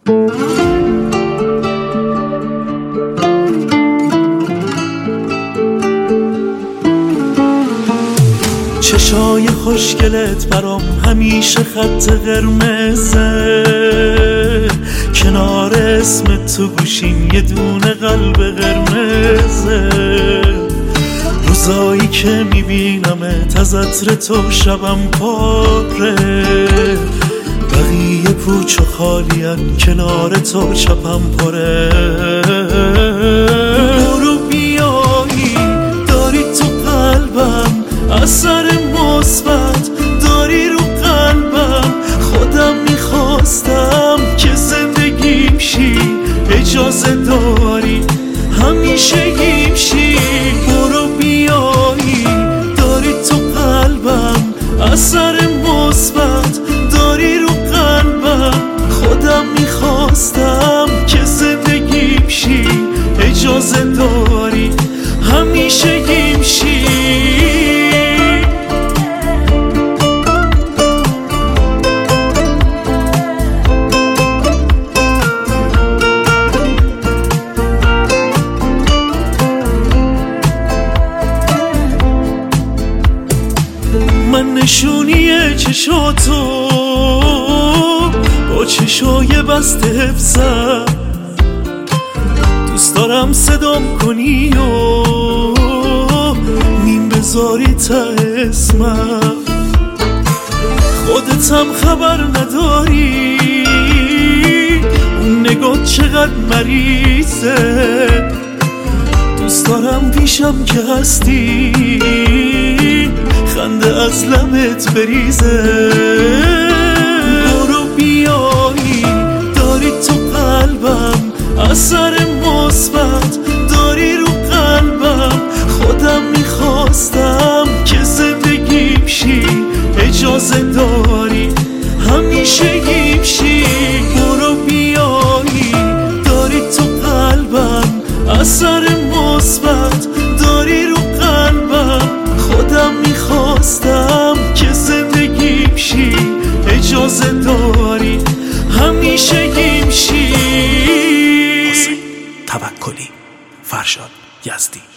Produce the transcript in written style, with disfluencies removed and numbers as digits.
چشای خوشگلت برام همیشه خط قرمزه، کنار اسم تو گوشیم یه دونه قلب قرمزه. روزایی که میبینمت از عطر تو شبم پاره، بقیه پوچ و خالین کنار تو چپم پاره. برو بیایی داری تو قلبم اثر مثبت داری رو قلبم، خودم میخواستم که زندگیم شی، اجازه داری همیشه گیم شی. برو بیایی داری تو قلبم اثر مثبت داری رو قلبم، خودم میخواستم که زندگیم شی، اجازه داری همیشه گیم شی. من نشونی چشاتو با چشای بسته حفظم، دوست دارم صدام کنی و نیم بذاری تا اسمم. خودتم خبر نداری اون نگاه چقدر مریضه، دوست دارم پیشم که هستی خنده از لبت بریزه. برو بیایی داری تو قلبم اثر مثبت داری رو قلبم، خودم میخواستم که زندگیم شی، اجازه داری همیشه گیم شی. برو بیایی داری تو قلبم اثر مثبت داری رو قلبم، خودم میخواستم که زندگیم شی، اجازه داری همیشه گیم شی. حسین توکلی، فرشاد یزدی.